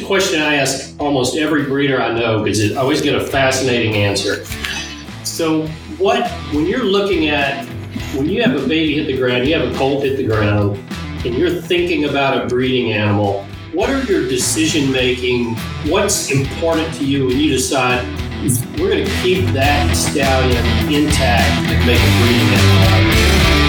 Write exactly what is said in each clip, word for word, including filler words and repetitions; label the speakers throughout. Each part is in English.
Speaker 1: question I ask almost every breeder I know because I always get a fascinating answer. So what, when you're looking at, when you have a baby hit the ground, you have a colt hit the ground, and you're thinking about a breeding animal, what are your decision making? What's important to you when you decide we're going to keep that stallion intact and make a breeding animal?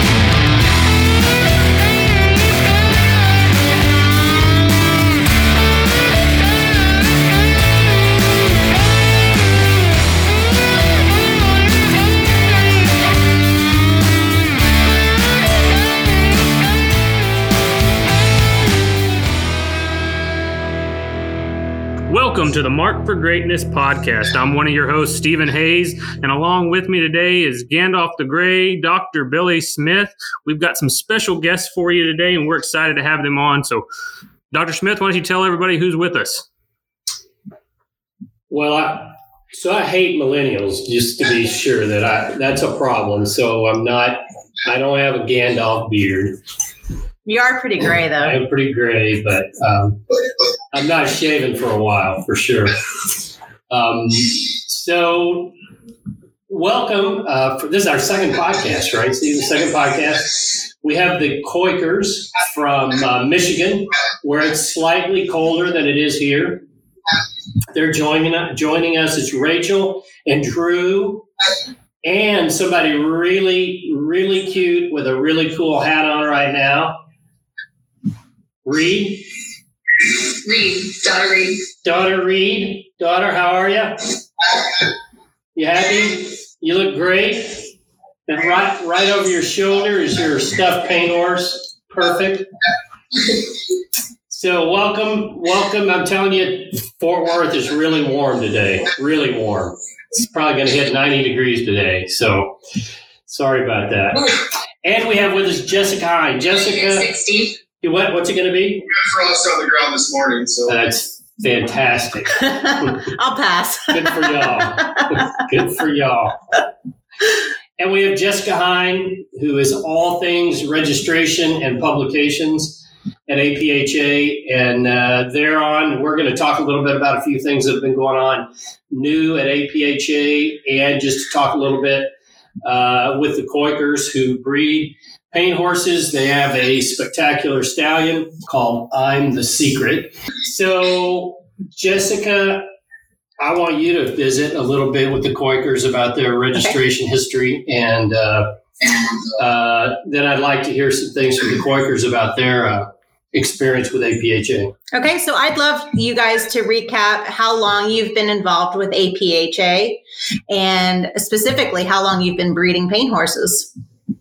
Speaker 2: Welcome to the Mark for Greatness podcast. I'm one of your hosts, Stephen Hayes, and along with me today is Gandalf the Grey, Doctor Billy Smith. We've got some special guests for you today, and we're excited to have them on. So, Doctor Smith, why don't you tell everybody who's with us?
Speaker 1: Well, I, so I hate millennials, just to be sure that I that's a problem. So I'm not, I don't have a Gandalf beard.
Speaker 3: You are pretty gray, though.
Speaker 1: I'm pretty gray, but um, I'm not shaven for a while, for sure. Um, so, welcome. Uh, for, this is our second podcast, right? Steve, the second podcast. We have the Quakers from uh, Michigan, where it's slightly colder than it is here. They're joining joining us. It's Rachel and Drew, and somebody really, really cute with a really cool hat on right now. Reed?
Speaker 4: Reed. Daughter Reed.
Speaker 1: Daughter Reed. Daughter, how are you? You happy? You look great. And right right over your shoulder is your stuffed paint horse. Perfect. So welcome, welcome. I'm telling you, Fort Worth is really warm today. Really warm. It's probably going to hit ninety degrees today. So sorry about that. And we have with us Jessica Hine. Jessica.
Speaker 4: sixty.
Speaker 1: What, what's it going to be?
Speaker 5: We got frost on the ground this morning, so
Speaker 1: that's fantastic.
Speaker 3: I'll pass.
Speaker 1: Good for y'all. Good for y'all. And we have Jessica Hine, who is all things registration and publications at A P H A, and uh, they're on. We're going to talk a little bit about a few things that have been going on new at A P H A, and just to talk a little bit uh, with the Quakers who breed paint horses. They have a spectacular stallion called I'm the Secret. So, Jessica, I want you to visit a little bit with the Quakers about their registration okay. history, and uh, uh, then I'd like to hear some things from the Quakers about their uh, experience with A P H A.
Speaker 3: Okay, so I'd love you guys to recap how long you've been involved with A P H A, and specifically how long you've been breeding paint horses.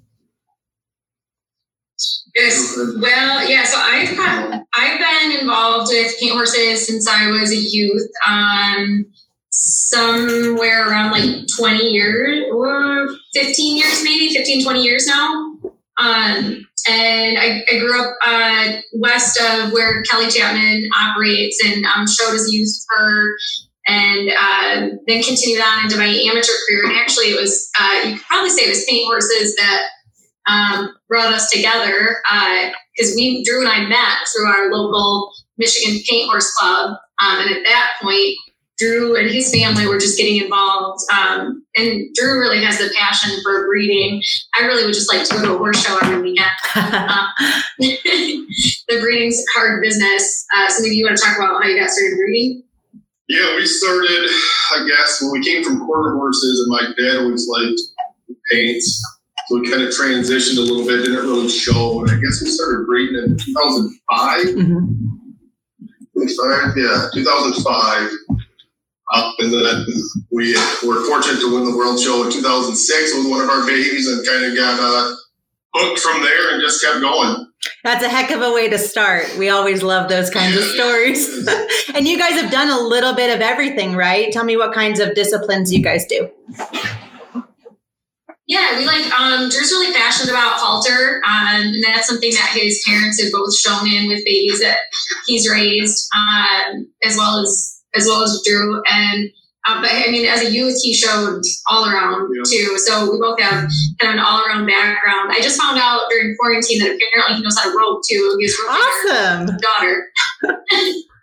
Speaker 4: Yes. Well, yeah. So I've had, I've been involved with paint horses since I was a youth. Um, somewhere around like twenty years or fifteen years, maybe fifteen, twenty years now. Um, and I, I grew up uh, west of where Kelly Chapman operates, and um, showed as a youth with her, and uh, then continued on into my amateur career. And actually, it was uh, you could probably say it was paint horses that Um, brought us together because uh, we, Drew and I met through our local Michigan Paint Horse Club. Um, and at that point, Drew and his family were just getting involved. Um, and Drew really has the passion for breeding. I really would just like to go to a horse show every weekend. uh, the breeding's hard business. Uh, so maybe you want to talk about how you got started breeding?
Speaker 5: Yeah, we started, I guess, when we came from quarter horses, and my dad always liked paints. So we kind of transitioned a little bit, didn't really show. And I guess we started breeding in two thousand five. Mm-hmm. Yeah, two thousand five. Uh, and then we were fortunate to win the World Show in two thousand six with one of our babies, and kind of got uh, hooked from there and just kept going.
Speaker 3: That's a heck of a way to start. We always love those kinds yeah, of stories. And you guys have done a little bit of everything, right? Tell me what kinds of disciplines you guys do.
Speaker 4: Yeah, we like, um, Drew's really passionate about halter, um, and that's something that his parents have both shown in with babies that he's raised, um, as well as, as well as Drew. And, uh, but I mean, as a youth, he showed all around yeah. too. So we both have kind of an all around background. I just found out during quarantine that apparently he knows how to rope too. He's roping
Speaker 3: awesome
Speaker 4: our daughter.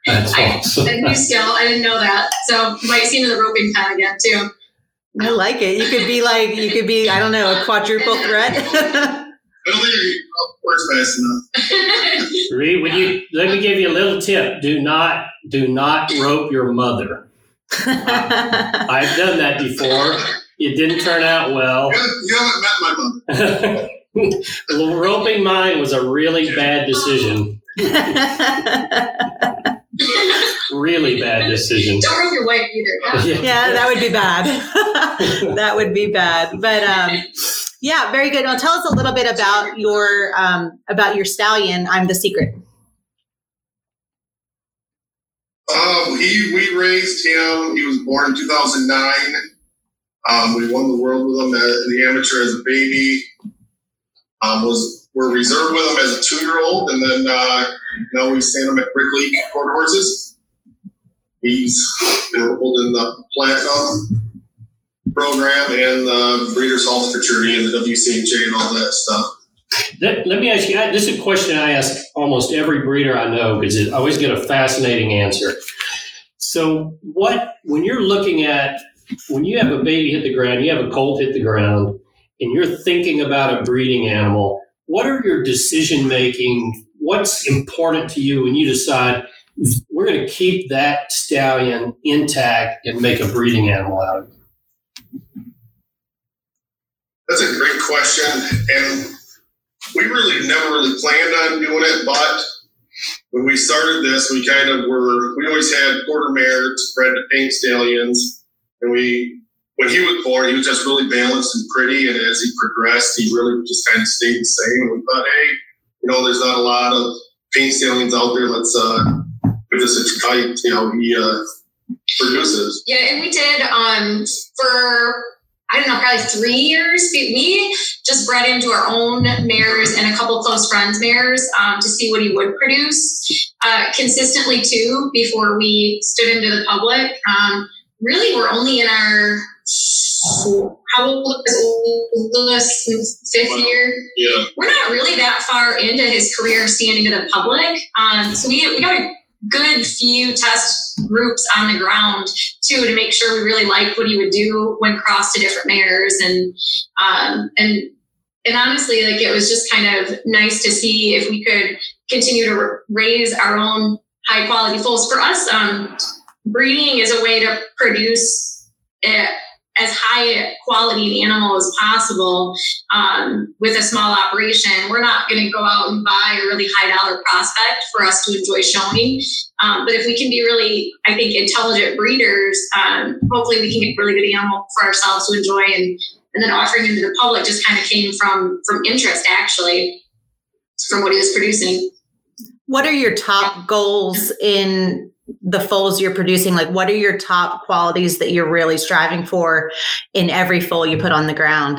Speaker 1: That's
Speaker 4: I,
Speaker 1: awesome.
Speaker 4: a new skill. I didn't know that. So you might see me in the roping pen again too.
Speaker 3: I like it. You could be like, you could be, I don't know, a quadruple threat.
Speaker 5: I don't think it works fast enough.
Speaker 1: Reed, would you let me give you a little tip? Do not do not rope your mother. I've done that before. It didn't turn out well.
Speaker 5: You haven't, you haven't met my mother.
Speaker 1: Well, roping mine was a really bad decision. Really bad decision.
Speaker 4: Don't rope your wife either.
Speaker 1: Yeah.
Speaker 3: Yeah, that would be bad. That would be bad. But um, yeah, very good. Now tell us a little bit about your um, about your stallion. I'm the Secret.
Speaker 5: Um, he, we raised him. He was born in two thousand nine. Um, we won the world with him at, in the amateur as a baby. Um, was were reserved with him as a two-year-old, and then uh, now we stand him at Brick League Quarter Horses. He's enrolled in the Platinum program and the Breeders' Hall Fraternity and the W C H A and all that stuff.
Speaker 1: Let, let me ask you, this is a question I ask almost every breeder I know because I always get a fascinating answer. So what, when you're looking at, when you have a baby hit the ground, you have a colt hit the ground, and you're thinking about a breeding animal, what are your decision-making? What's important to you when you decide we're going to keep that stallion intact and make a breeding animal out of it?
Speaker 5: That's a great question. And we really never really planned on doing it, but when we started this, we kind of were, we always had quarter mares bred to pink stallions. And we, when he was born, he was just really balanced and pretty. And as he progressed, he really just kind of stayed the same. And we thought, hey, you know, there's not a lot of pink stallions out there. Let's uh, give this a try to see how he uh, produces.
Speaker 4: Yeah, and we did um, for, I don't know, probably three years. We just bred him to our own mares and a couple close friends' mares um, to see what he would produce uh, consistently too before we stood him to the public. Um, really, we're only in our, how old is this, fifth
Speaker 5: Wow.
Speaker 4: year?
Speaker 5: Yeah.
Speaker 4: We're not really that far into his career standing to the public. Um, so we, we got a good few test groups on the ground too to make sure we really liked what he would do when crossed to different mares, and um, and and honestly, like it was just kind of nice to see if we could continue to r- raise our own high quality foals. For us, um, breeding is a way to produce a, as high quality an animal as possible um, with a small operation. We're not going to go out and buy a really high dollar prospect for us to enjoy showing. Um, but if we can be really, I think, intelligent breeders, um, hopefully we can get really good animal for ourselves to enjoy. And, and then offering them to the public just kind of came from, from interest, actually, from what he was producing.
Speaker 3: What are your top goals in the foals you're producing? Like, what are your top qualities that you're really striving for in every foal you put on the ground?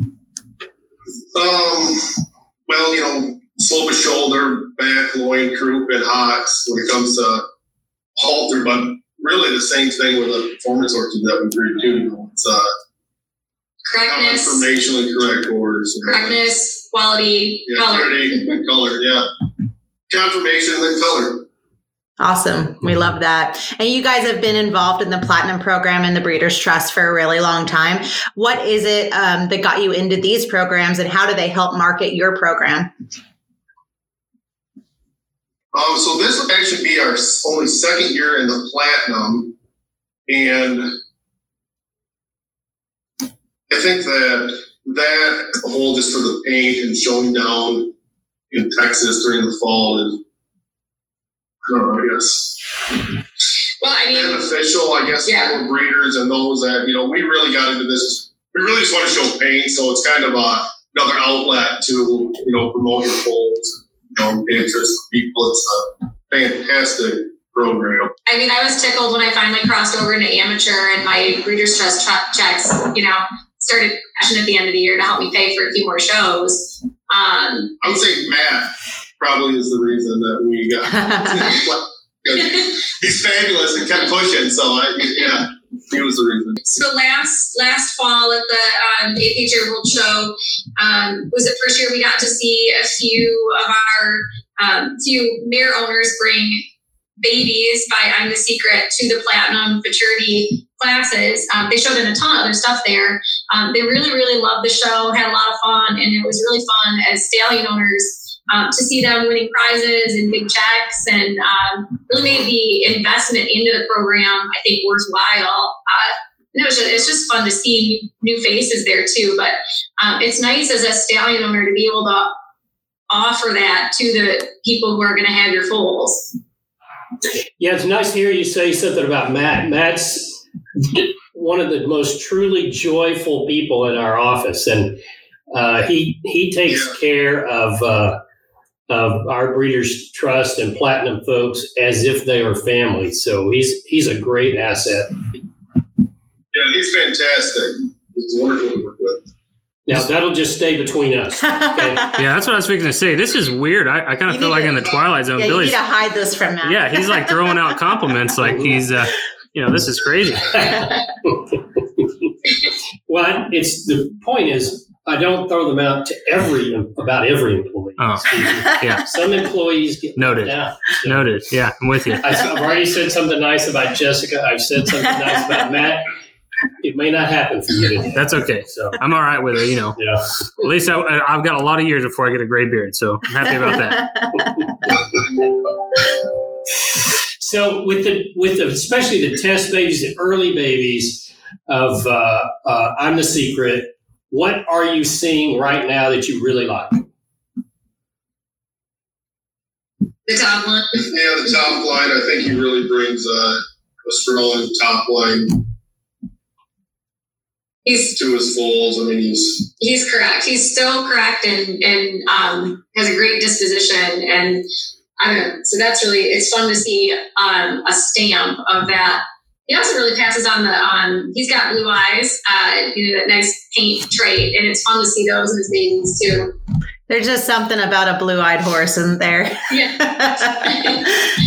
Speaker 5: Um, well, you know, slope of shoulder, back, loin, croup, and hocks when it comes to halter, but really the same thing with a performance horses that we breed too. You know, it's uh,
Speaker 4: Correctness,
Speaker 5: informationally correct orders. You know.
Speaker 4: correctness, quality,
Speaker 5: Yeah,
Speaker 4: color.
Speaker 5: clarity, and color, yeah. Confirmation and then color.
Speaker 3: Awesome. We love that. And you guys have been involved in the Platinum program and the Breeders' Trust for a really long time. What is it um, that got you into these programs, and how do they help market your program?
Speaker 5: Um, so this will actually be our only second year in the Platinum, and I think that that whole just for the paint and showing down in Texas during the fall is, I don't know, I guess,
Speaker 4: Well, I mean,
Speaker 5: beneficial, I guess,
Speaker 4: Yeah.
Speaker 5: for breeders and those that, you know, we really got into this. We really just want to show paint, so it's kind of a, another outlet to, you know, promote your foals, you know, interest for people. It's a fantastic program.
Speaker 4: I mean, I was tickled when I finally crossed over into amateur and my Breeders' Trust tra- checks, you know, started cashing at the end of the year to help me pay for a few more shows. Um,
Speaker 5: I would say Matt probably is the reason that we got. He's fabulous and kept pushing, so I, yeah, he was the reason.
Speaker 4: so last last fall at the um, A P H A World Show um, was the first year we got to see a few of our um, few mare owners bring babies by I'm the Secret to the Platinum Futurity classes. Um, they showed in a ton of other stuff there. Um, they really, really loved the show, had a lot of fun, and it was really fun as stallion owners um, to see them winning prizes and big checks, and um, really made the investment into the program, I think, worthwhile. Uh, and it was just, it's just fun to see new faces there too. But um, it's nice as a stallion owner to be able to offer that to the people who are going to have your foals.
Speaker 1: Yeah, it's nice to hear you say something about Matt. Matt's one of the most truly joyful people in our office, and uh, he he takes
Speaker 5: Yeah.
Speaker 1: care of uh, of our Breeders' Trust and Platinum folks as if they are family. So he's he's a great asset.
Speaker 5: Yeah, he's fantastic. It's wonderful to work with.
Speaker 1: Now that'll just stay between us. Okay?
Speaker 2: Yeah, that's what I was fixing to say. This is weird. I, I kind
Speaker 3: You
Speaker 2: of feel
Speaker 3: need
Speaker 2: like
Speaker 3: to-
Speaker 2: in the Twilight Zone.
Speaker 3: Yeah, you need
Speaker 2: Billy's,
Speaker 3: to hide this from Matt.
Speaker 2: yeah, he's like throwing out compliments like he's, uh, you know, this is crazy.
Speaker 1: Well, it's the point is I don't throw them out to every about every employee.
Speaker 2: Oh, yeah.
Speaker 1: Some employees get
Speaker 2: Noted.
Speaker 1: down. So
Speaker 2: Noted. Yeah, I'm with you.
Speaker 1: I- I've already said something nice about Jessica. I've said something nice about Matt. It may not happen for you today.
Speaker 2: That's okay.
Speaker 1: So,
Speaker 2: I'm all right with it, you know.
Speaker 1: yeah.
Speaker 2: At least I, I've got a lot of years before I get a gray beard, so I'm happy about that.
Speaker 1: So with the with the, especially the test babies, the early babies of uh, uh, I'm the Secret. What are you seeing right now that you really like?
Speaker 4: The top one.
Speaker 5: Yeah, the top line, I think he really brings uh, a strong top line
Speaker 4: He's
Speaker 5: to his foals. I mean, he's
Speaker 4: he's correct. He's still correct and and um, has a great disposition. And I don't know. So that's really it's fun to see um, a stamp of that. He also really passes on the on. He's got blue eyes. Uh, you know, that nice paint trait, and it's fun to see those in his babies too.
Speaker 3: There's just something about a blue-eyed horse, isn't there?
Speaker 4: Yeah.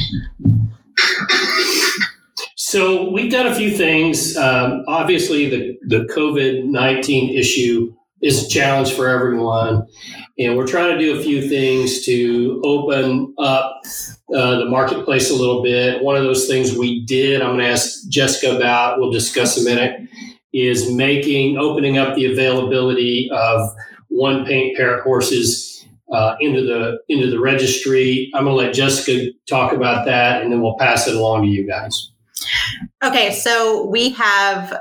Speaker 1: So we've done a few things. Um, obviously, the, the COVID nineteen issue is a challenge for everyone. And we're trying to do a few things to open up uh, the marketplace a little bit. One of those things we did, I'm going to ask Jessica about, we'll discuss in a minute, is making, opening up the availability of one paint parent horses uh, into the into the registry. I'm going to let Jessica talk about that, and then we'll pass it along to you guys.
Speaker 3: Okay, so we have,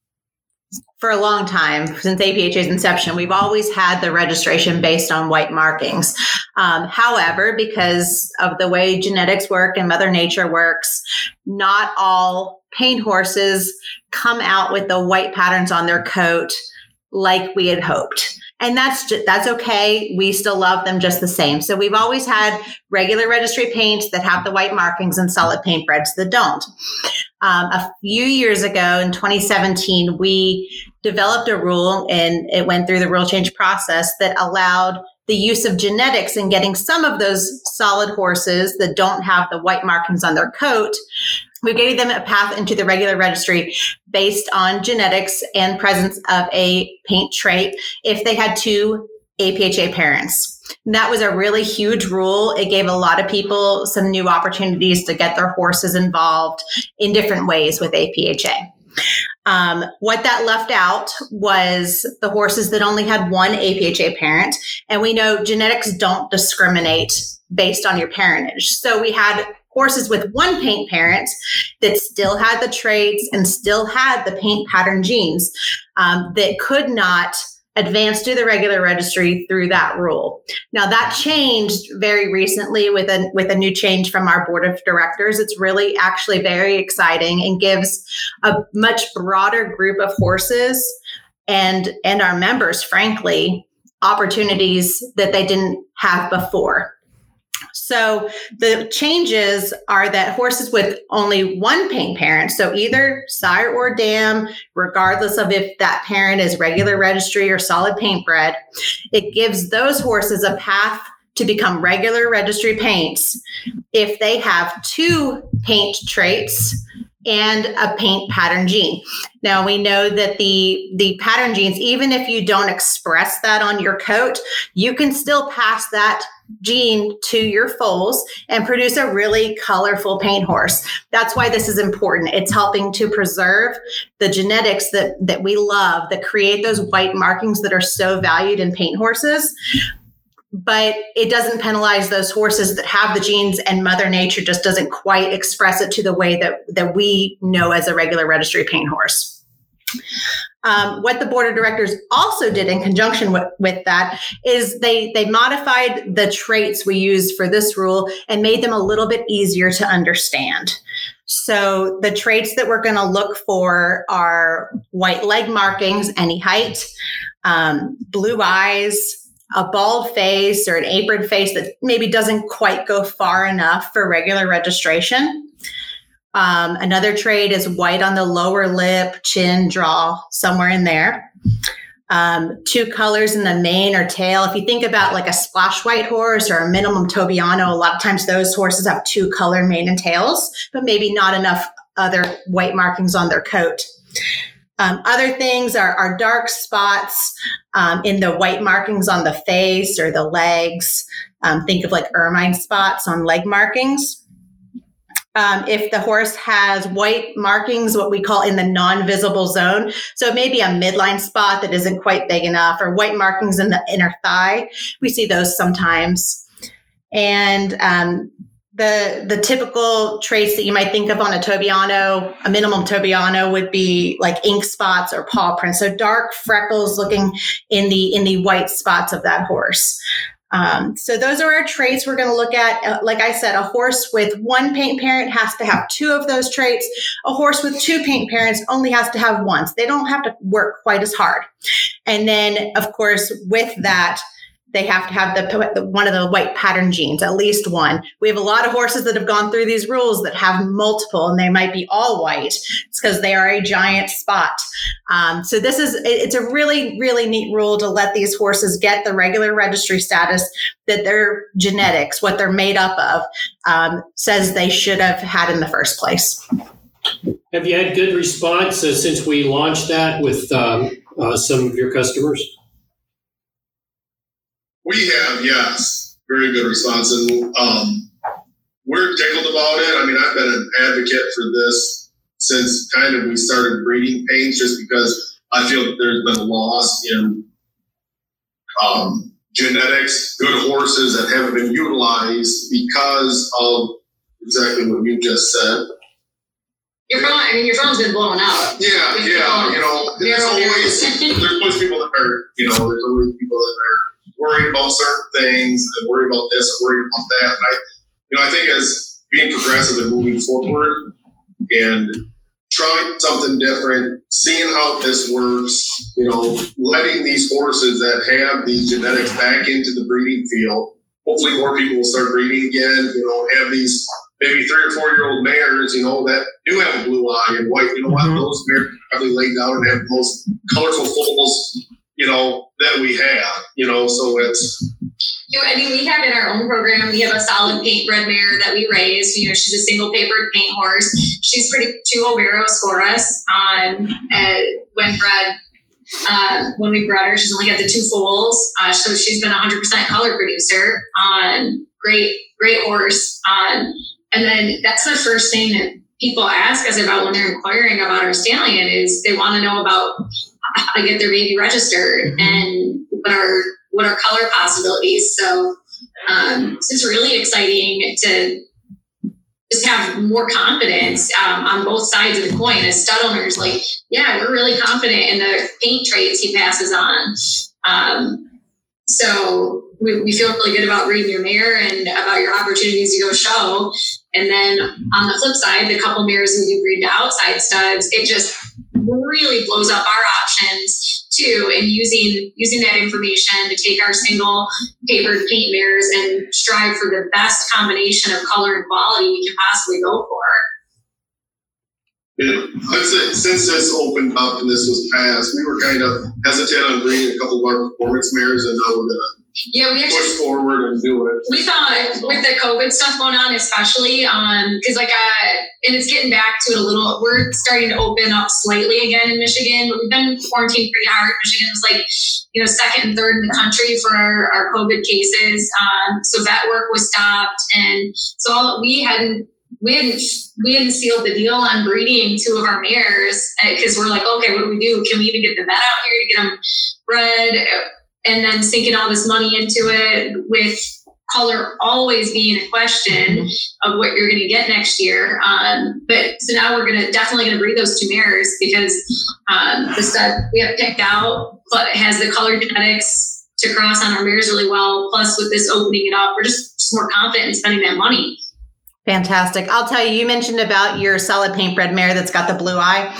Speaker 3: for a long time, since A P H A's inception, we've always had the registration based on white markings. Um, however, because of the way genetics work and Mother Nature works, not all paint horses come out with the white patterns on their coat like we had hoped. And that's just, that's okay. We still love them just the same. So we've always had regular registry paints that have the white markings and solid paint breds that don't. Um, a few years ago in twenty seventeen, we developed a rule, and it went through the rule change process that allowed the use of genetics in getting some of those solid horses that don't have the white markings on their coat. We gave them a path into the regular registry based on genetics and presence of a paint trait if they had two A P H A parents. And that was a really huge rule. It gave a lot of people some new opportunities to get their horses involved in different ways with A P H A. Um, what that left out was the horses that only had one A P H A parent. And we know genetics don't discriminate based on your parentage. So we had horses with one paint parent that still had the traits and still had the paint pattern genes um, that could not advance to the regular registry through that rule. Now that changed very recently with a with a new change from our board of directors. It's really actually very exciting and gives a much broader group of horses and and our members, frankly, opportunities that they didn't have before. So the changes are that horses with only one paint parent, so either sire or dam, regardless of if that parent is regular registry or solid paint bred, it gives those horses a path to become regular registry paints if they have two paint traits and a paint pattern gene. Now we know that the the pattern genes, even if you don't express that on your coat, you can still pass that gene to your foals and produce a really colorful paint horse. That's why this is important. It's helping to preserve the genetics that, that we love, that create those white markings that are so valued in paint horses. But it doesn't penalize those horses that have the genes, and Mother Nature just doesn't quite express it to the way that, that we know as a regular registry paint horse. Um, what the board of directors also did in conjunction with, with that is they they modified the traits we use for this rule and made them a little bit easier to understand. So the traits that we're going to look for are white leg markings, any height, um, blue eyes, a bald face or an apron face that maybe doesn't quite go far enough for regular registration. Um, another trait is white on the lower lip, chin, jaw, somewhere in there. Um, two colors in the mane or tail. If you think about like a splash white horse or a minimum Tobiano, a lot of times those horses have two color mane and tails, but maybe not enough other white markings on their coat. Um, other things are, are dark spots um, in the white markings on the face or the legs. Um, think of like ermine spots on leg markings. Um, if the horse has white markings, what we call in the non-visible zone, so maybe a midline spot that isn't quite big enough, or white markings in the inner thigh, we see those sometimes. And um, the the typical traits that you might think of on a Tobiano, a minimum Tobiano, would be like ink spots or paw prints, so dark freckles looking in the in the white spots of that horse. Um, so those are our traits we're going to look at. Uh, like I said, a horse with one paint parent has to have two of those traits. A horse with two paint parents only has to have one. So they don't have to work quite as hard. And then, of course, with that, they have to have the, the one of the white pattern genes, at least one. We have a lot of horses that have gone through these rules that have multiple, and they might be all white. It's because they are a giant spot. Um, so this is, it's a really, really neat rule to let these horses get the regular registry status that their genetics, what they're made up of, um, says they should have had in the first place.
Speaker 1: Have you had good response uh, since we launched that with um, uh, some of your customers?
Speaker 5: We have, yes, very good response, and um, we're tickled about it. I mean, I've been an advocate for this since kind of we started breeding paints, just because I feel that there's been a loss in um, genetics, good horses that haven't been utilized because of exactly what you just said.
Speaker 4: Your phone, I mean, your phone's been blown out.
Speaker 5: Yeah,
Speaker 4: With
Speaker 5: yeah, you know, there's always, there's always people that are, you know, there's always people that are worried about certain things and worried about this or worried about that. And I, you know, I think as being progressive and moving forward and trying something different, seeing how this works, you know, letting these horses that have these genetics back into the breeding field, hopefully more people will start breeding again, you know, have these maybe three or four year old mares, you know, that do have a blue eye and white, you know what, mm-hmm. those mares probably lay down and have the most colorful foals, you know, that we have, you know, so it's.
Speaker 4: I mean, we have in our own program, we have a solid paint bred mare that we raise. You know, she's a single papered paint horse. She's pretty two Oberos for us on uh, when bred. Uh, when we bred her, she's only got the two foals. Uh, so she's been a hundred percent color producer on great, great horse. Um, and then that's the first thing that people ask us about when they're inquiring about our stallion is they want to know about how to get their baby registered mm-hmm. and what are what are color possibilities. So um, so it's really exciting to just have more confidence um, on both sides of the coin as stud owners. Like, yeah, we're really confident in the paint traits he passes on. Um, so we, we feel really good about breeding your mare and about your opportunities to go show. And then on the flip side, the couple mares we do breed to outside studs, it just really blows up our options too. And using using that information to take our single papered paint mares and strive for the best combination of color and quality we can possibly go for.
Speaker 5: Yeah, I'd say since this opened up and this was passed, we were kind of hesitant on breeding a couple of our performance mares, and now we're going to
Speaker 4: Yeah, we
Speaker 5: push
Speaker 4: actually
Speaker 5: forward and do it.
Speaker 4: we thought with the COVID stuff going on, especially um because like uh and it's getting back to it a little. We're starting to open up slightly again in Michigan, but we've been quarantined pretty hard. Michigan was like, you know, second and third in the country for our, our COVID cases. Um, so vet work was stopped, and so all, we hadn't. We hadn't we hadn't sealed the deal on breeding two of our mares because we're like, okay, what do we do? Can we even get the vet out here to get them bred? And then sinking all this money into it with color always being a question of what you're going to get next year. Um, but so now we're going to definitely going to breed those two mares because um, the stud we have picked out but it has the color genetics to cross on our mares really well. Plus with this opening it up, we're just, just more confident in spending that money.
Speaker 3: Fantastic. I'll tell you, you mentioned about your solid paint bred mare that's got the blue eye.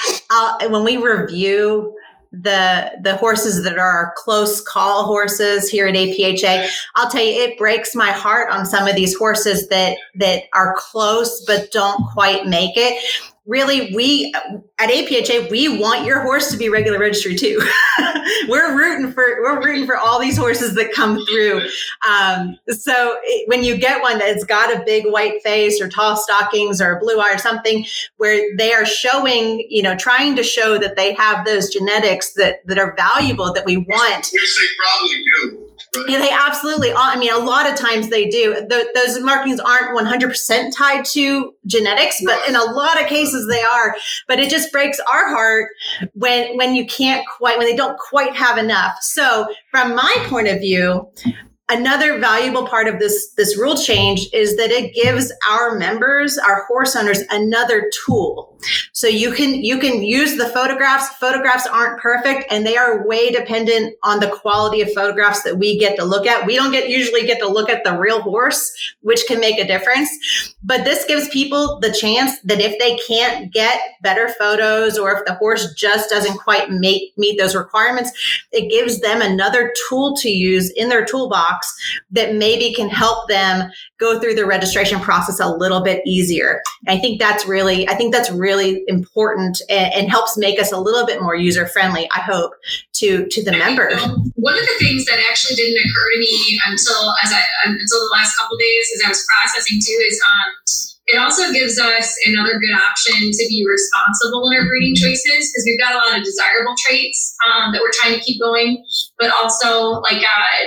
Speaker 3: I'll, when we review the the horses that are our close call horses here at A P H A, I'll tell you, it breaks my heart on some of these horses that that are close but don't quite make it. Really, we at A P H A, we want your horse to be regular registry too. we're rooting for we're rooting for all these horses that come through. Um, so it, when you get one that's got a big white face or tall stockings or a blue eye or something, where they are showing, you know, trying to show that they have those genetics that that are valuable that we want.
Speaker 5: Which they probably do. Right.
Speaker 3: Yeah, they absolutely. I mean, a lot of times they do. The, those markings aren't one hundred percent tied to genetics, but in a lot of cases they are. But it just breaks our heart when when you can't quite, when they don't quite have enough. So from my point of view, another valuable part of this, this rule change is that it gives our members, our horse owners, another tool. So you can, you can use the photographs. Photographs aren't perfect and they are way dependent on the quality of photographs that we get to look at. We don't get, usually get to look at the real horse, which can make a difference. But this gives people the chance that if they can't get better photos or if the horse just doesn't quite make, meet those requirements, it gives them another tool to use in their toolbox that maybe can help them go through the registration process a little bit easier. I think that's really, I think that's really important and, and helps make us a little bit more user friendly, I hope, to, to the member.
Speaker 4: One of the things that actually didn't occur to me until as I until the last couple of days as I was processing too is um it also gives us another good option to be responsible in our breeding choices because we've got a lot of desirable traits um, that we're trying to keep going, but also like uh,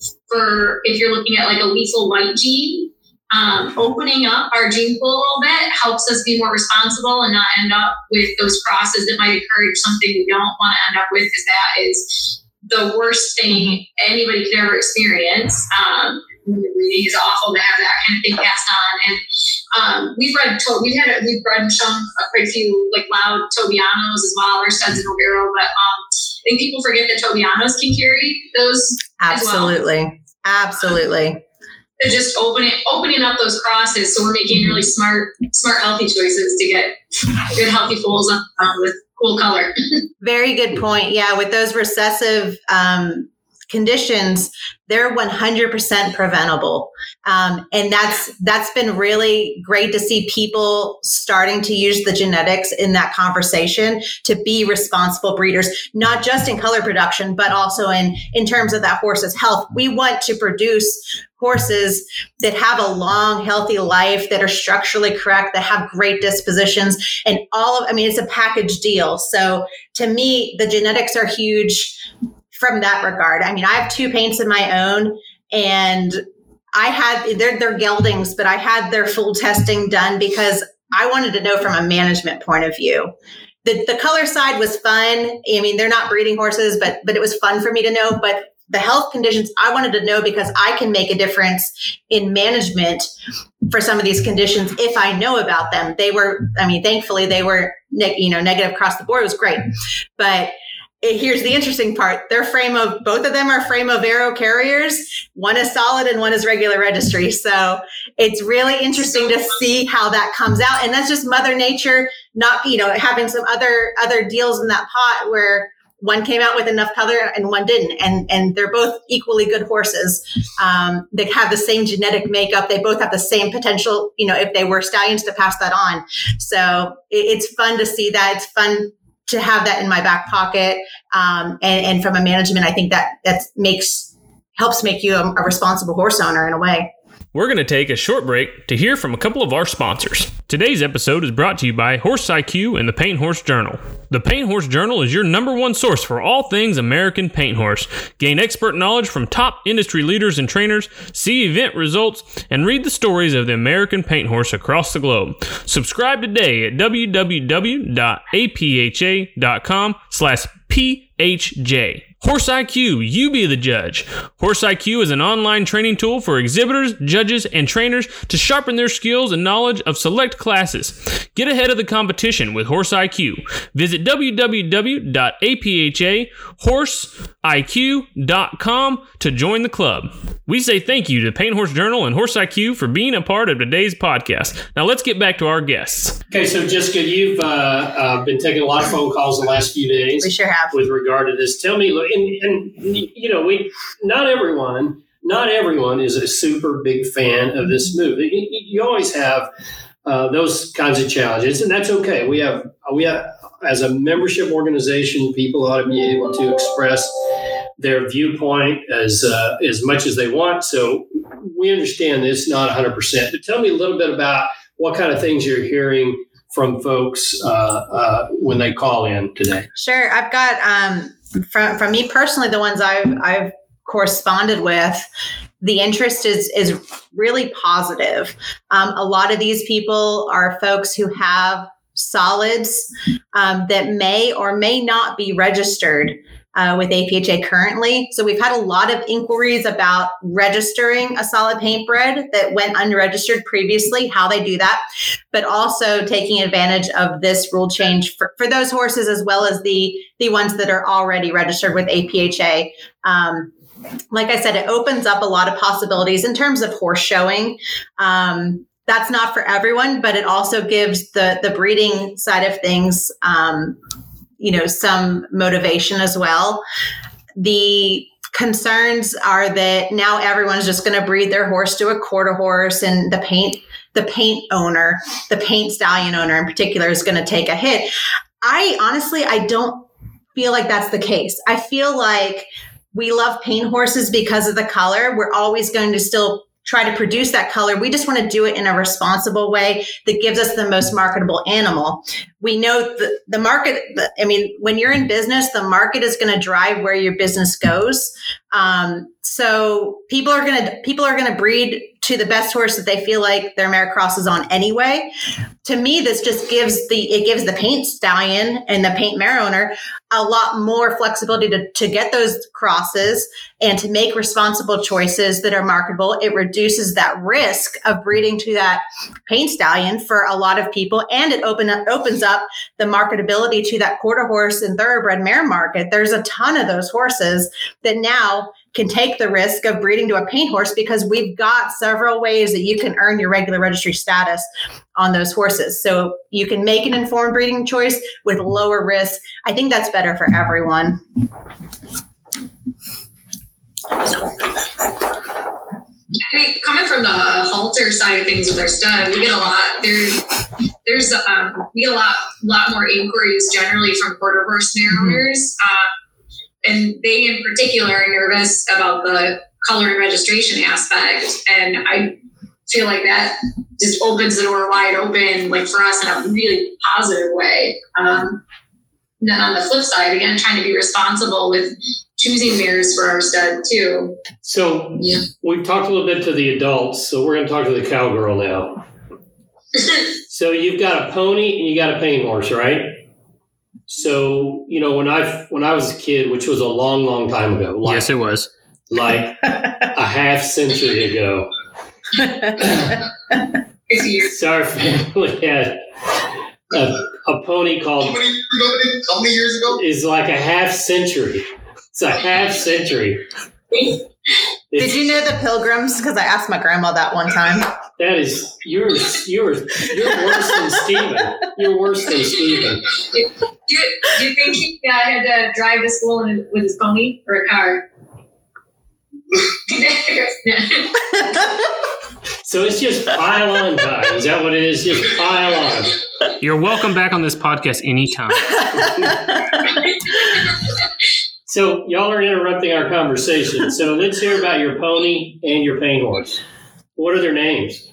Speaker 4: for if you're looking at like a lethal white gene, um, opening up our gene pool a little bit helps us be more responsible and not end up with those crosses that might encourage something we don't want to end up with, because that is the worst thing anybody could ever experience. Um, breeding is awful to have that kind of thing passed on. And um, we've bred, to- we've had, a, we've bred some quite a few like loud Tobianos as well, or studs in Overo, but um, I think people forget that Tobianos can carry those.
Speaker 3: Absolutely.
Speaker 4: As well.
Speaker 3: Absolutely.
Speaker 4: So just opening opening up those crosses, so we're making really smart, smart, healthy choices to get good, healthy foals um, with cool color.
Speaker 3: Very good point. Yeah, with those recessive um, conditions, they're one hundred percent preventable. Um, and that's that's been really great to see people starting to use the genetics in that conversation to be responsible breeders, not just in color production, but also in, in terms of that horse's health. We want to produce horses that have a long, healthy life, that are structurally correct, that have great dispositions, and all of, I mean, it's a package deal. So to me, the genetics are huge from that regard. I mean, I have two paints of my own, and I had, they're, they're geldings, but I had their full testing done because I wanted to know from a management point of view. The, the color side was fun. I mean, they're not breeding horses, but, but it was fun for me to know. But the health conditions, I wanted to know because I can make a difference in management for some of these conditions if I know about them. They were, I mean, thankfully they were, ne- you know, negative across the board. It was great. But here's the interesting part. Their frame of, both of them are frame Overo carriers. One is solid and one is regular registry. So it's really interesting to see how that comes out. And that's just Mother Nature, not, you know, having some other, other deals in that pot where one came out with enough color and one didn't. And, and they're both equally good horses. Um, they have the same genetic makeup. They both have the same potential, you know, if they were stallions, to pass that on. So it, it's fun to see that. It's fun to have that in my back pocket. Um, and, and from a management, I think that that makes, helps make you a, a responsible horse owner in a way.
Speaker 2: We're going to take a short break to hear from a couple of our sponsors. Today's episode is brought to you by Horse I Q and the Paint Horse Journal. The Paint Horse Journal is your number one source for all things American paint horse. Gain expert knowledge from top industry leaders and trainers, see event results, and read the stories of the American paint horse across the globe. Subscribe today at www.apha.com slash PHJ. Horse I Q, you be the judge. Horse I Q is an online training tool for exhibitors, judges, and trainers to sharpen their skills and knowledge of select classes. Get ahead of the competition with Horse I Q. Visit w w w dot a p h a horse i q dot com to join the club. We say thank you to Paint Horse Journal and Horse I Q for being a part of today's podcast. Now let's get back to our guests.
Speaker 1: Okay, so Jessica, you've uh, uh, been taking a lot of phone calls the last few days.
Speaker 3: We sure have.
Speaker 1: With regard to this. Tell me, look, and, and you know, we not everyone, not everyone is a super big fan of this move. You, you always have uh, those kinds of challenges, and that's okay. We have we have as a membership organization, people ought to be able to express their viewpoint as uh, as much as they want. So we understand it's not one hundred percent. But tell me a little bit about what kind of things you're hearing from folks uh, uh, when they call in today.
Speaker 3: Sure, I've got um, from from me personally, the ones I've I've corresponded with. The interest is is really positive. Um, a lot of these people are folks who have solids um, that may or may not be registered uh, with A P H A currently. So we've had a lot of inquiries about registering a solid paint bred that went unregistered previously, how they do that, but also taking advantage of this rule change for, for those horses as well as the, the ones that are already registered with A P H A. Um, like I said, it opens up a lot of possibilities in terms of horse showing. Um, That's not for everyone, but it also gives the the breeding side of things, um, you know, some motivation as well. The concerns are that now everyone's just going to breed their horse to a quarter horse, and the paint the paint owner, the paint stallion owner in particular, is going to take a hit. I honestly, I don't feel like that's the case. I feel like we love paint horses because of the color. We're always going to still try to produce that color. We just want to do it in a responsible way that gives us the most marketable animal. We know the, the market, I mean, when you're in business, the market is going to drive where your business goes. Um, so people are going to, people are going to breed to the best horse that they feel like their mare crosses on anyway. To me, this just gives the, it gives the paint stallion and the paint mare owner a lot more flexibility to, to get those crosses and to make responsible choices that are marketable. It reduces that risk of breeding to that paint stallion for a lot of people. And it open up, opens up the marketability to that quarter horse and thoroughbred mare market. There's a ton of those horses that now can take the risk of breeding to a paint horse because we've got several ways that you can earn your regular registry status on those horses. So you can make an informed breeding choice with lower risk. I think that's better for everyone.
Speaker 4: I mean, coming from the halter side of things with our stud, we get a lot. There's, there's, um, we get a lot, lot more inquiries generally from quarter horse mare owners. Mm-hmm. Uh, And they in particular are nervous about the color and registration aspect. And I feel like that just opens the door wide open, like for us in a really positive way. Um, and then on the flip side, again, trying to be responsible with choosing mares for our stud too.
Speaker 1: So yeah. We've talked a little bit to the adults, so we're going to talk to the cowgirl now. So you've got a pony and you got a paint horse, right? So, you know, when I when I was a kid, which was a long, long time ago. Like,
Speaker 2: yes, it was.
Speaker 1: Like a half century ago. So our family had a, a pony called...
Speaker 5: How many, how many years ago?
Speaker 1: Is like a half century. It's a half century.
Speaker 3: Did you know the Pilgrims? Because I asked my grandma that one time.
Speaker 1: That is, you're you're you're worse than Steven. You're worse than Steven.
Speaker 4: Do you, do you think he uh, had to drive to school in, with his pony or a car?
Speaker 1: So it's just pile on time. Is that what it is? Just pile on.
Speaker 2: You're welcome back on this podcast anytime.
Speaker 1: So y'all are interrupting our conversation. So let's hear about your pony and your paint horse. What are their names?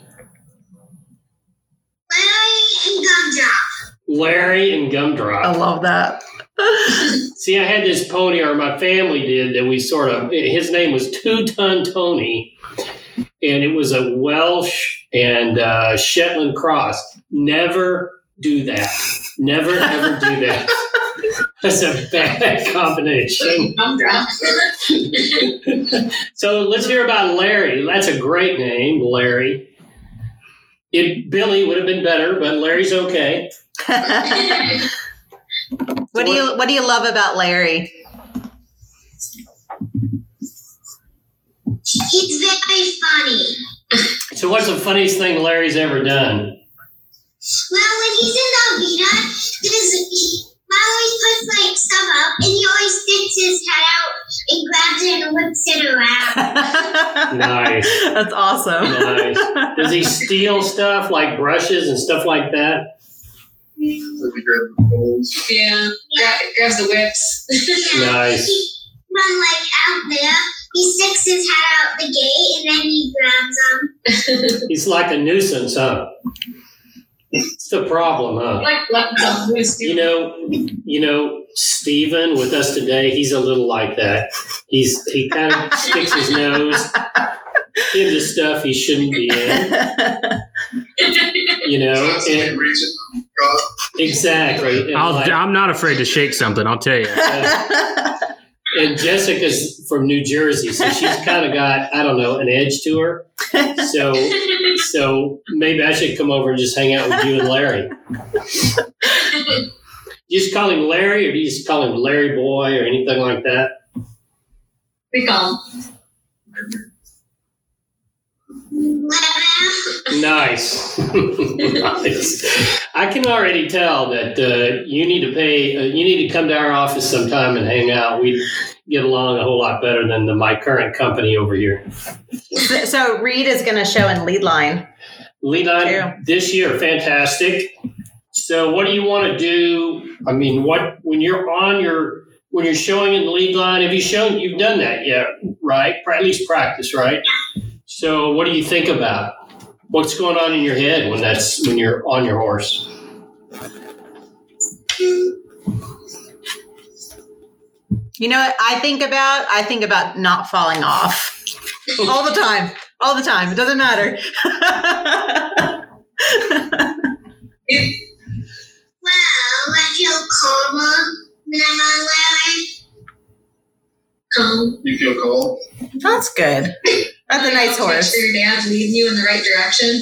Speaker 4: Larry and Gumdrop.
Speaker 1: Larry and Gumdrop.
Speaker 3: I love that.
Speaker 1: See, I had this pony, or my family did, that we sort of, his name was Two Ton Tony, and it was a Welsh and uh, Shetland cross. Never do that. Never, ever do that. That's a bad combination. So let's hear about Larry. That's a great name, Larry. It, Billy would have been better, but Larry's okay.
Speaker 3: What do you What do you love about Larry?
Speaker 4: He's very funny.
Speaker 1: So what's the funniest thing Larry's ever done?
Speaker 4: Well, when he's in the arena, because he Mom always puts like stuff up, and he always sticks his head out and grabs it and whips it around.
Speaker 1: Nice.
Speaker 3: That's awesome.
Speaker 1: Nice. Does he steal stuff like brushes and stuff like that?
Speaker 4: Yeah, Gra- grabs the whips. Yeah.
Speaker 1: Nice.
Speaker 4: He run like out there. He sticks his head out the gate and then he grabs them.
Speaker 1: He's like a nuisance, huh? It's the problem, huh?
Speaker 4: Like laptops.
Speaker 1: You know, you know, Stephen with us today, he's a little like that. He's he kind of sticks his nose into stuff he shouldn't be in. You know, and, exactly. And
Speaker 2: I'll,
Speaker 1: like,
Speaker 2: I'm not afraid to shake something. I'll tell you.
Speaker 1: uh, and Jessica's from New Jersey, so she's kind of got, I don't know, an edge to her. So, so maybe I should come over and just hang out with you and Larry. You just call him Larry, or do you just call him Larry Boy or anything like that?
Speaker 4: We call him.
Speaker 1: Nice. Nice. I can already tell that uh, you need to pay. Uh, you need to come to our office sometime and hang out. We get along a whole lot better than the, my current company over here.
Speaker 3: So, so Reed is going to show in lead line.
Speaker 1: Lead line this year, fantastic. So, what do you want to do? I mean, what when you're on your when you're showing in the lead line? Have you shown? You've done that, yeah, right? At least practice, right? So, what do you think about? What's going on in your head when that's when you're on your horse?
Speaker 3: You know what I think about? I think about not falling off all the time. All the time. It doesn't matter.
Speaker 4: Well, I feel calmer when I'm on Larry. Calm.
Speaker 5: You feel calm?
Speaker 3: That's good. That's a nice horse.
Speaker 4: Make sure your dad's leading you in the right direction.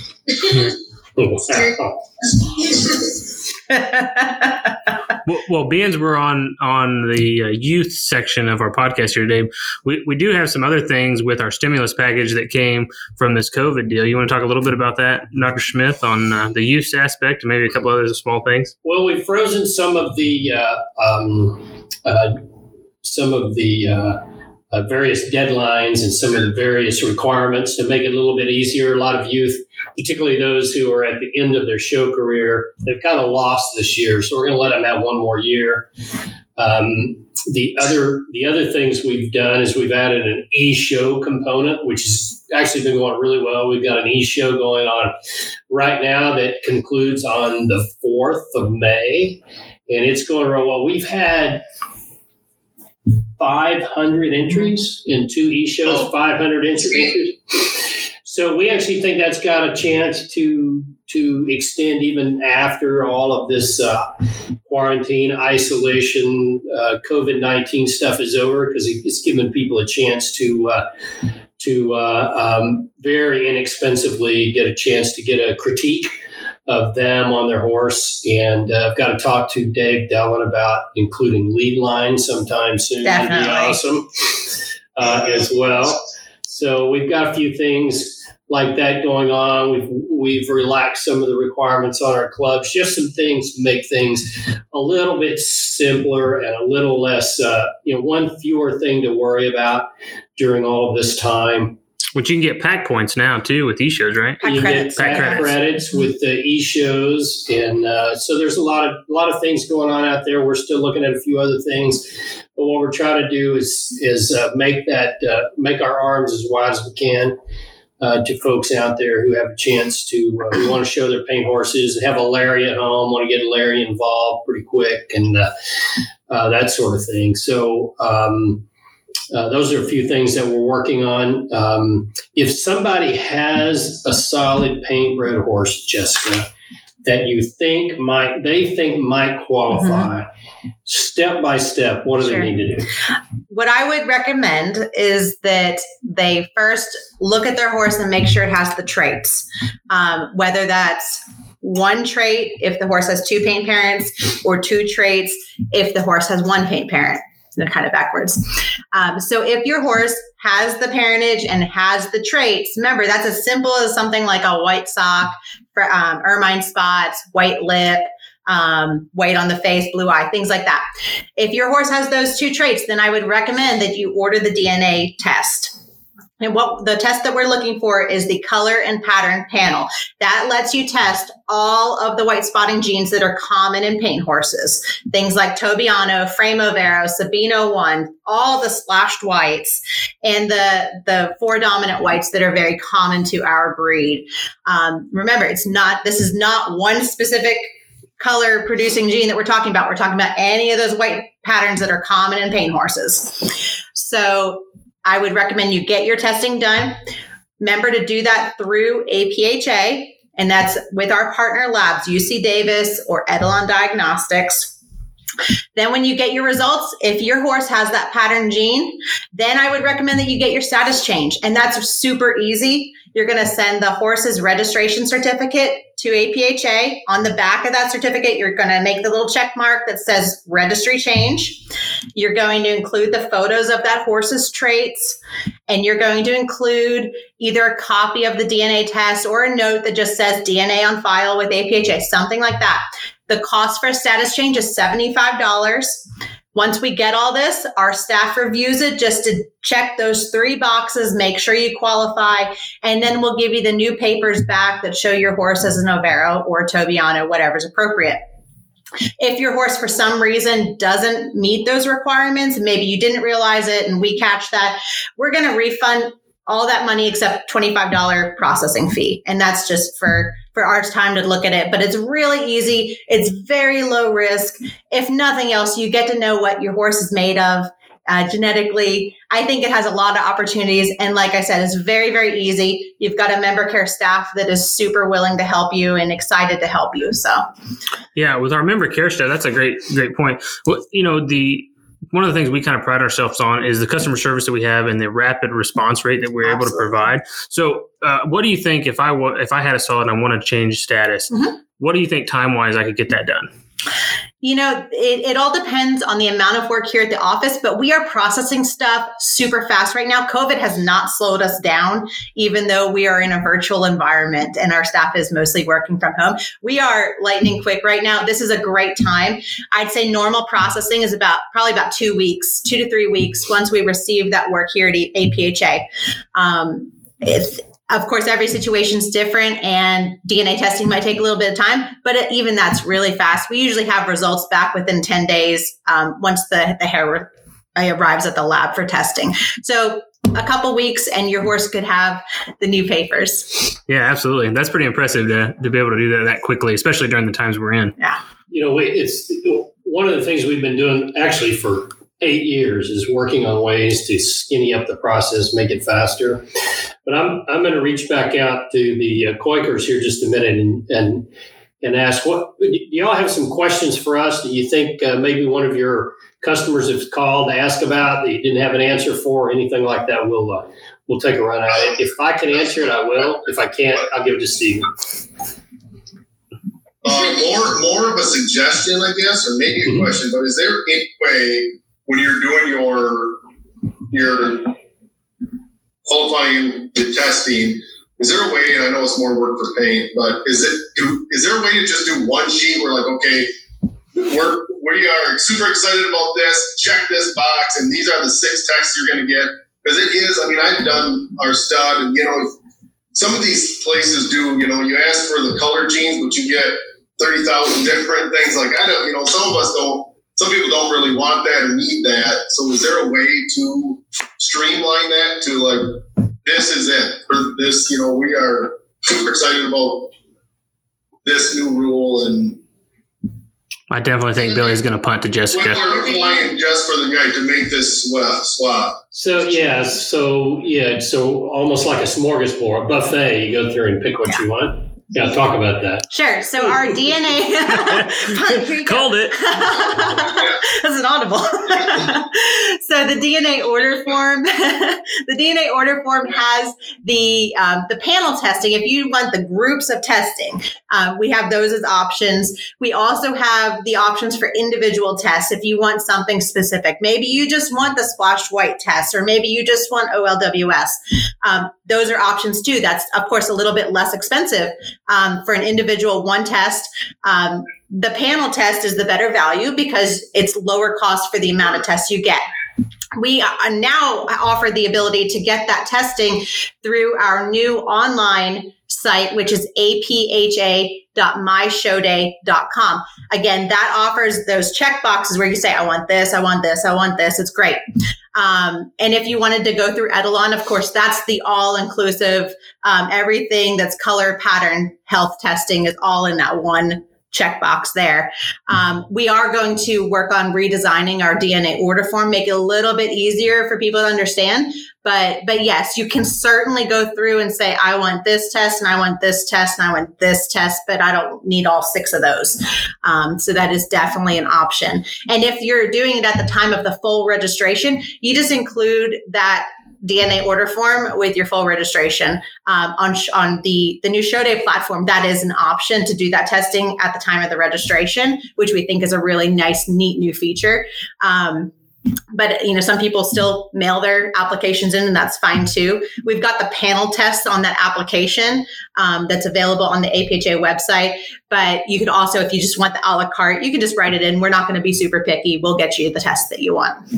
Speaker 2: Well, well, being we're on on the uh, youth section of our podcast here today, we, we do have some other things with our stimulus package that came from this COVID deal. You want to talk a little bit about that, Doctor Smith, on uh, the youth aspect and maybe a couple other small things?
Speaker 1: Well, we've frozen some of the uh, um, uh, some of the uh, uh, various deadlines and some of the various requirements to make it a little bit easier. A lot of youth, particularly those who are at the end of their show career, they've kind of lost this year. So we're going to let them have one more year. Um, the other the other things we've done is we've added an e-show component, which has actually been going really well. We've got an e-show going on right now that concludes on the fourth of May, and it's going real well. We've had five hundred entries in two e-shows, five hundred entries. So we actually think that's got a chance to to extend even after all of this uh, quarantine, isolation, uh, COVID nineteen stuff is over, because it's given people a chance to uh, to uh, um, very inexpensively get a chance to get a critique of them on their horse. And uh, I've got to talk to Dave Dellin about including lead line sometime soon.
Speaker 3: Definitely.
Speaker 1: That'd be awesome uh, as well. So we've got a few things like that going on. We've we've relaxed some of the requirements on our clubs, just some things to make things a little bit simpler and a little less, uh, you know, one fewer thing to worry about during all of this time.
Speaker 2: Which you can get pack points now too with e-shows, right?
Speaker 3: Pack
Speaker 1: you
Speaker 3: credits.
Speaker 1: get pack
Speaker 2: Pack
Speaker 1: credits. credits with the e-shows, and uh, so there's a lot of a lot of things going on out there. We're still looking at a few other things, but what we're trying to do is is uh, make that uh, make our arms as wide as we can uh, to folks out there who have a chance to uh, who want to show their paint horses, have a Larry at home, want to get a Larry involved pretty quick, and uh, uh, that sort of thing. So. Um, Uh, those are a few things that we're working on. Um, if somebody has a solid paint bred horse, Jessica, that you think might, they think might qualify, mm-hmm. step by step, what do sure. they need to do?
Speaker 3: What I would recommend is that they first look at their horse and make sure it has the traits, um, whether that's one trait if the horse has two paint parents, or two traits if the horse has one paint parent. They're kind of backwards. Um, so if your horse has the parentage and has the traits, remember that's as simple as something like a white sock, for um, ermine spots, white lip, um, white on the face, blue eye, things like that. If your horse has those two traits, then I would recommend that you order the D N A test. And what the test that we're looking for is the color and pattern panel. That lets you test all of the white spotting genes that are common in paint horses. Things like Tobiano, Framovero, Sabino one, all the splashed whites, and the, the four dominant whites that are very common to our breed. Um, remember, it's not, this is not one specific color producing gene that we're talking about. We're talking about any of those white patterns that are common in paint horses. So I would recommend you get your testing done. Remember to do that through A P H A, and that's with our partner labs, U C Davis or Etalon Diagnostics. Then when you get your results, if your horse has that pattern gene, then I would recommend that you get your status change. And that's super easy. You're going to send the horse's registration certificate to A P H A. On the back of that certificate, you're going to make the little check mark that says registry change. You're going to include the photos of that horse's traits, and you're going to include either a copy of the D N A test or a note that just says D N A on file with A P H A, something like that. The cost for a status change is seventy-five dollars. Once we get all this, our staff reviews it just to check those three boxes, make sure you qualify, and then we'll give you the new papers back that show your horse as a Novero or Tobiano, whatever's appropriate. If your horse for some reason doesn't meet those requirements, maybe you didn't realize it and we catch that, we're going to refund all that money except twenty-five dollars processing fee. And that's just for, for our time to look at it. But it's really easy. It's very low risk. If nothing else, you get to know what your horse is made of uh, genetically. I think it has a lot of opportunities. And like I said, it's very, very easy. You've got a member care staff that is super willing to help you and excited to help you. So,
Speaker 2: yeah, with our member care staff, that's a great, great point. Well, you know, the, one of the things we kind of pride ourselves on is the customer service that we have and the rapid response rate that we're Absolutely. able to provide. So uh, what do you think if I w- if I had a saw and I want to change status, mm-hmm. what do you think time-wise I could get that done?
Speaker 3: You know, it, it all depends on the amount of work here at the office, but we are processing stuff super fast right now. COVID has not slowed us down, even though we are in a virtual environment and our staff is mostly working from home. We are lightning quick right now. This is a great time. I'd say normal processing is about probably about two weeks, two to three weeks once we receive that work here at A P H A. Um, it's, Of course, every situation is different and D N A testing might take a little bit of time, but it, even that's really fast. We usually have results back within ten days um, once the, the hair arrives at the lab for testing. So a couple weeks and your horse could have the new papers.
Speaker 2: Yeah, absolutely. That's pretty impressive to, to be able to do that that quickly, especially during the times we're in.
Speaker 3: Yeah.
Speaker 1: You know, it's one of the things we've been doing actually for eight years is working on ways to skinny up the process, make it faster. But I'm I'm going to reach back out to the uh, Quakers here just a minute and and and ask, what do y'all have some questions for us that you think uh, maybe one of your customers have called to ask about that you didn't have an answer for, or anything like that? We'll uh, we'll take a run at it. If I can answer it, I will. If I can't, I'll give it to Steven.
Speaker 5: Uh, more more of a suggestion, I guess, or maybe a mm-hmm. question. But is there any way when you're doing your your qualifying the testing, is there a way, and I know it's more work for paint, but is it do, is there a way to just do one sheet where like, okay, we're we are super excited about this, check this box, and these are the six texts you're going to get, because it is, I mean, I've done our stud, and, you know, some of these places do, you know, you ask for the color genes, but you get thirty thousand different things. Like, I don't, you know, some of us don't, some people don't really want that or need that. So is there a way to streamline that to like, this is it for this, you know, we are super excited about this new rule, and
Speaker 2: I definitely think Billy's going to punt to Jessica.
Speaker 5: what we're applying just for the guy to make this swap. swap.
Speaker 1: So yeah, so yeah, so almost like a smorgasbord, a buffet. You go through and pick what
Speaker 3: Yeah.
Speaker 1: you want. Yeah, talk about that.
Speaker 3: Sure. So our D N A
Speaker 2: Called it.
Speaker 3: That's an audible. So the D N A order form, the D N A order form has the um, the panel testing. If you want the groups of testing, um, we have those as options. We also have the options for individual tests. If you want something specific, maybe you just want the splashed white test, or maybe you just want O L W S. Um, those are options too. That's of course a little bit less expensive. Um, for an individual one test, um, the panel test is the better value because it's lower cost for the amount of tests you get. We are now offer the ability to get that testing through our new online site, which is A P H A dot my show day dot com. Again, that offers those check boxes where you say, I want this, I want this, I want this. It's great. Um, and if you wanted to go through Etalon, of course, that's the all-inclusive, um, everything that's color pattern health testing is all in that one checkbox there. Um, we are going to work on redesigning our D N A order form, make it a little bit easier for people to understand. But, but yes, you can certainly go through and say, I want this test and I want this test and I want this test, but I don't need all six of those. Um, so that is definitely an option. And if you're doing it at the time of the full registration, you just include that D N A order form with your full registration um, on on the the new Show Day platform. That is an option to do that testing at the time of the registration, which we think is a really nice, neat new feature. Um, but you know, some people still mail their applications in, and that's fine too. We've got the panel test on that application um, that's available on the A P H A website. But you could also, if you just want the a la carte, you can just write it in. We're not going to be super picky. We'll get you the test that you want.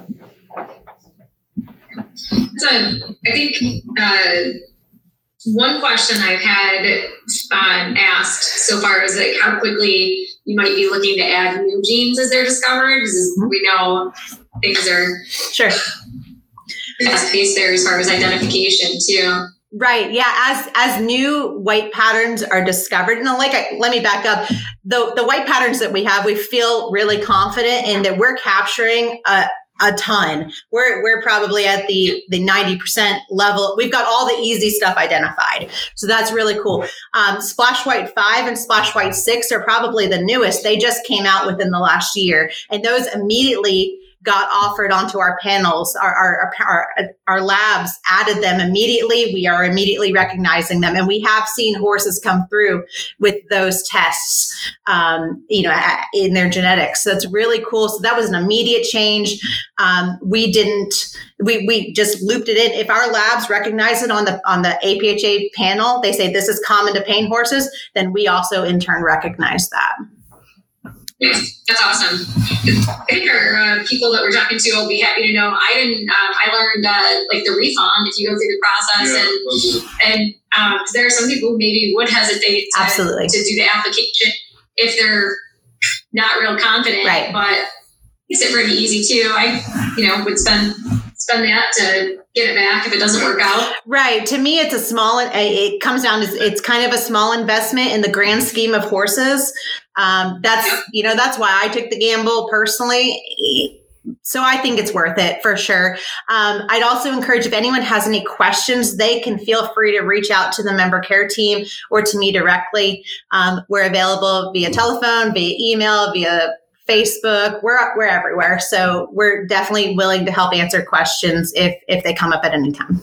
Speaker 4: So I think uh, one question I've had um, asked so far is like how quickly you might be looking to add new genes as they're discovered, because we know things are
Speaker 3: Sure.
Speaker 4: fast paced there as far as identification too.
Speaker 3: Right. Yeah. As as new white patterns are discovered, and like, I, let me back up. The the white patterns that we have, we feel really confident in that we're capturing a a ton. We're we're probably at the the ninety percent level. We've got all the easy stuff identified. So that's really cool. Um, Splash White five and Splash White six are probably the newest. They just came out within the last year, and those immediately got offered onto our panels. Our, our, our, our labs added them immediately. We are immediately recognizing them. And we have seen horses come through with those tests, um, you know, in their genetics. So that's really cool. So that was an immediate change. Um, we didn't, we, we just looped it in. If our labs recognize it on the, on the A P H A panel, they say this is common to pain horses, then we also in turn recognize that.
Speaker 4: Yes, that's awesome. I think our uh, people that we're talking to will be happy to know. I didn't. Um, I learned uh, like the refund if you go through the process,
Speaker 5: Yeah,
Speaker 4: and and um, there are some people who maybe would hesitate to,
Speaker 3: Absolutely.
Speaker 4: to do the application if they're not real confident.
Speaker 3: Right.
Speaker 4: But it's pretty easy too. I you know would spend spend that to get it back if it doesn't work out.
Speaker 3: Right. To me, it's a small, it comes down to, it's kind of a small investment in the grand scheme of horses. Um, that's, you know, that's why I took the gamble personally. So I think it's worth it for sure. Um, I'd also encourage if anyone has any questions, they can feel free to reach out to the member care team or to me directly. Um, we're available via telephone, via email, via Facebook. We're we're everywhere. So we're definitely willing to help answer questions if if they come up at any time.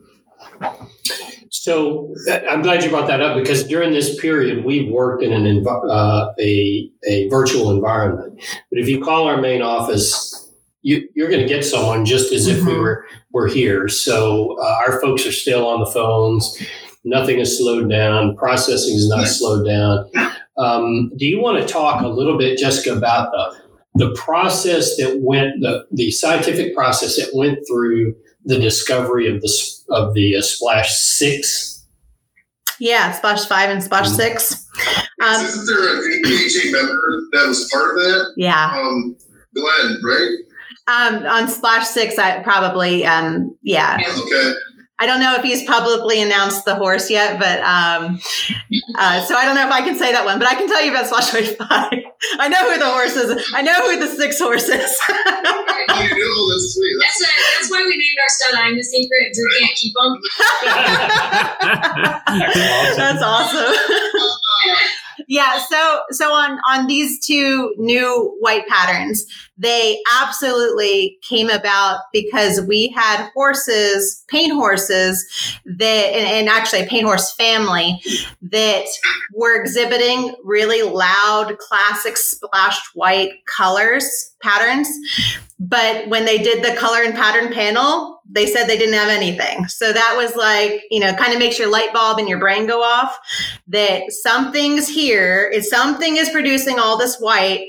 Speaker 1: So I'm glad you brought that up, because during this period, we've worked in an env- uh, a, a virtual environment. But if you call our main office, you, you're going to get someone just as if mm-hmm. we were, were here. So uh, our folks are still on the phones. Nothing is slowed down. Processing is not slowed down. Um, do you want to talk a little bit, Jessica, about the the process that went, the, the scientific process that went through the discovery of the of the uh, Splash Six.
Speaker 3: Yeah, Splash Five and Splash mm-hmm. Six. Um,
Speaker 5: Isn't there an A P H A member that was part of that?
Speaker 3: Yeah.
Speaker 5: Um, Glenn, right?
Speaker 3: Um, on Splash Six, I probably, um, yeah.
Speaker 5: Okay.
Speaker 3: I don't know if he's publicly announced the horse yet, but um, uh, so I don't know if I can say that one, but I can tell you about Splash White Five. I know who the horse is. I know who the six horse is.
Speaker 5: Oh, you do? That's sweet.
Speaker 4: That's, a, that's why we named our stud I'm the Secret. Drew can't keep them.
Speaker 3: That's awesome. Yeah, so so on on these two new white patterns, they absolutely came about because we had horses, paint horses that, and, and actually a paint horse family that were exhibiting really loud, classic splashed white colors, patterns. But when they did the color and pattern panel, they said they didn't have anything. So that was like, you know, kind of makes your light bulb in your brain go off that something's here. If something is producing all this white,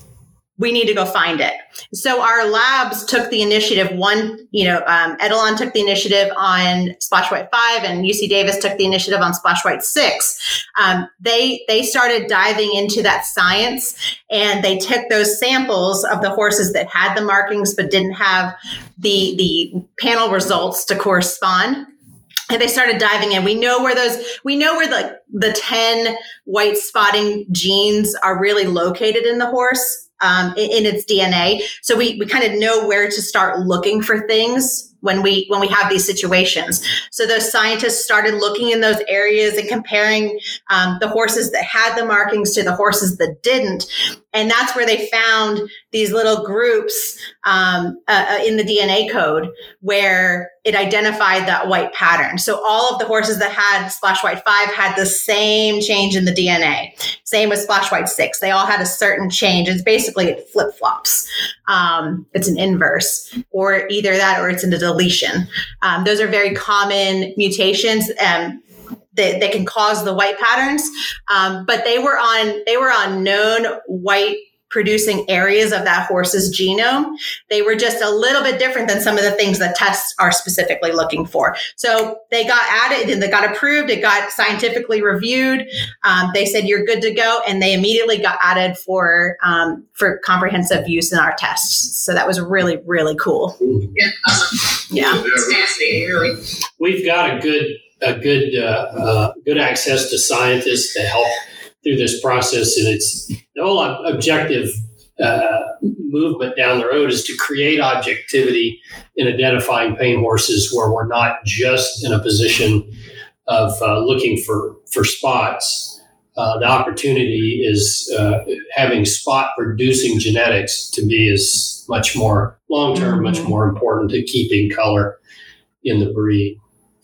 Speaker 3: we need to go find it. So our labs took the initiative. One, you know, um, Edelon took the initiative on Splash White Five, and U C Davis took the initiative on Splash White Six. Um, they they started diving into that science, and they took those samples of the horses that had the markings but didn't have the the panel results to correspond. And they started diving in. We know where those, we know where the the ten white spotting genes are really located in the horse. Um, in, in its D N A. So we, we kind of know where to start looking for things when we when we have these situations. So those scientists started looking in those areas and comparing um, the horses that had the markings to the horses that didn't. And that's where they found these little groups um, uh, in the D N A code where it identified that white pattern. So all of the horses that had Splash White Five had the same change in the D N A. Same with Splash White Six. They all had a certain change. It's basically it flip-flops. Um, it's an inverse, or either that or it's in a deletion. Um, those are very common mutations. Um, That, that can cause the white patterns, um, but they were on they were on known white producing areas of that horse's genome. They were just a little bit different than some of the things that tests are specifically looking for. So they got added and they got approved. It got scientifically reviewed. Um, they said you're good to go, and they immediately got added for um, for comprehensive use in our tests. So that was really really cool.
Speaker 4: Yeah, awesome.
Speaker 3: Yeah,
Speaker 4: it's fascinating. Really,
Speaker 1: we've got a good. a good uh, uh, good access to scientists to help through this process. And it's the whole ob- objective uh, movement down the road is to create objectivity in identifying paint horses where we're not just in a position of uh, looking for, for spots. Uh, the opportunity is uh, having spot producing genetics to be as much more long-term, mm-hmm. much more important to keeping color in the breed.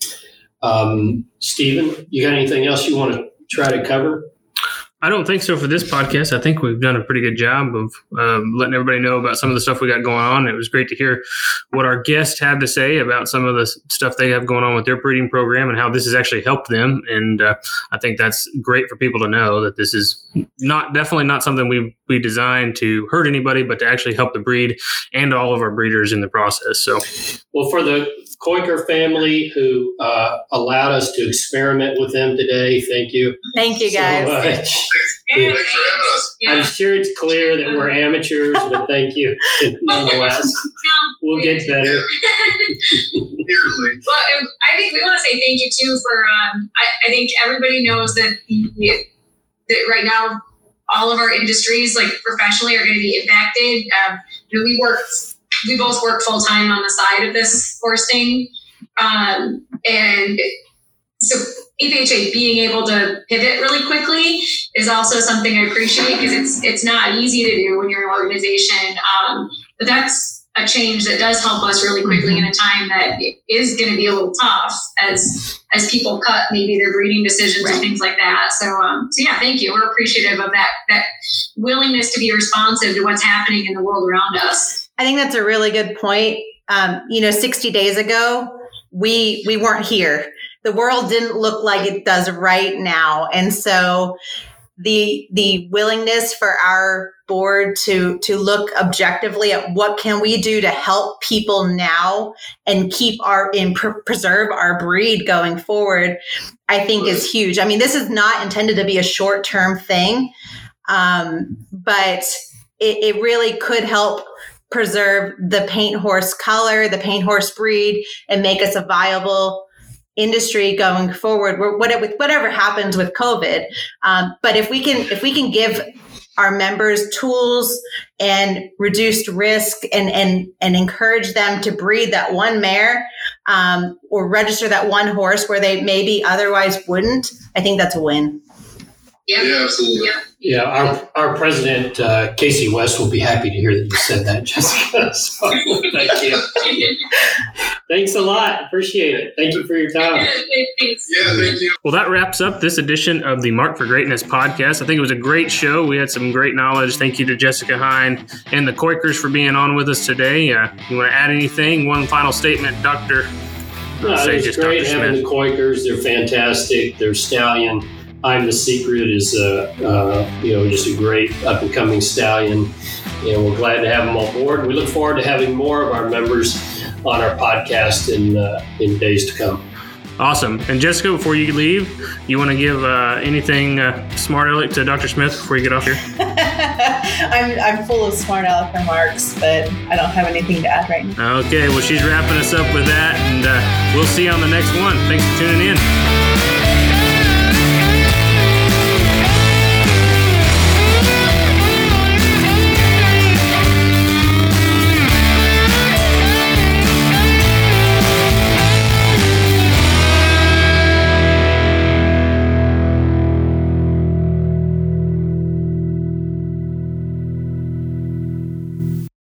Speaker 1: Um, Stephen, you got anything else you want to try to cover?
Speaker 2: I don't think so for this podcast. I think we've done a pretty good job of um, letting everybody know about some of the stuff we got going on. It was great to hear what our guests had to say about some of the stuff they have going on with their breeding program and how this has actually helped them. And uh, I think that's great for people to know that this is not definitely not something we we designed to hurt anybody, but to actually help the breed and all of our breeders in the process. So,
Speaker 1: well, for the Koiker family who uh, allowed us to experiment with them today, thank you.
Speaker 3: Thank you, guys.
Speaker 1: So much. Yeah. I'm sure it's clear that we're amateurs, but thank you nonetheless. We'll get better.
Speaker 4: Well, I think we want to say thank you too for. Um, I, I think everybody knows that that right now all of our industries, like professionally, are going to be impacted. Um, you know, we work. We both work full time on the side of this horse thing, um, and so A P H A being able to pivot really quickly is also something I appreciate because it's it's not easy to do when you're an organization. Um, but that's a change that does help us really quickly in a time that is going to be a little tough as as people cut maybe their breeding decisions right. and things like that. So, um, so yeah, thank you. We're appreciative of that that willingness to be responsive to what's happening in the world around us.
Speaker 3: I think that's a really good point. Um, you know, sixty days ago, we we weren't here. The world didn't look like it does right now. And so the the willingness for our board to to look objectively at what can we do to help people now and keep our and pr- preserve our breed going forward, I think is huge. I mean, this is not intended to be a short-term thing, um, but it, it really could help preserve the paint horse color, the paint horse breed, and make us a viable industry going forward. With whatever happens with COVID, um, but if we can, if we can give our members tools and reduced risk, and and and encourage them to breed that one mare, um, or register that one horse where they maybe otherwise wouldn't, I think that's a win.
Speaker 4: Yeah,
Speaker 5: yeah absolutely.
Speaker 4: Yeah.
Speaker 1: Yeah, our our president, uh, Casey West, will be happy to hear that you said that, Jessica. So, thank you. Thanks a lot. Appreciate it. Thank you for your time.
Speaker 5: Yeah, thank you.
Speaker 2: Well, that wraps up this edition of the Mark for Greatness podcast. I think it was a great show. We had some great knowledge. Thank you to Jessica Hine and the Quakers for being on with us today. Uh, you want to add anything? One final statement, Doctor
Speaker 1: No, it was great having the Quakers. They're fantastic. Their stallion, I'm the Secret, is uh, uh, you know just a great up and coming stallion, and we're glad to have them on board. We look forward to having more of our members on our podcast in uh, in days to come.
Speaker 2: Awesome. And Jessica, before you leave, you want to give uh, anything uh, smart aleck to Doctor Smith before you get off here?
Speaker 3: I'm I'm full of smart aleck remarks, but I don't have anything to add right now.
Speaker 2: Okay. Well, she's wrapping us up with that, and uh, we'll see you on the next one. Thanks for tuning in.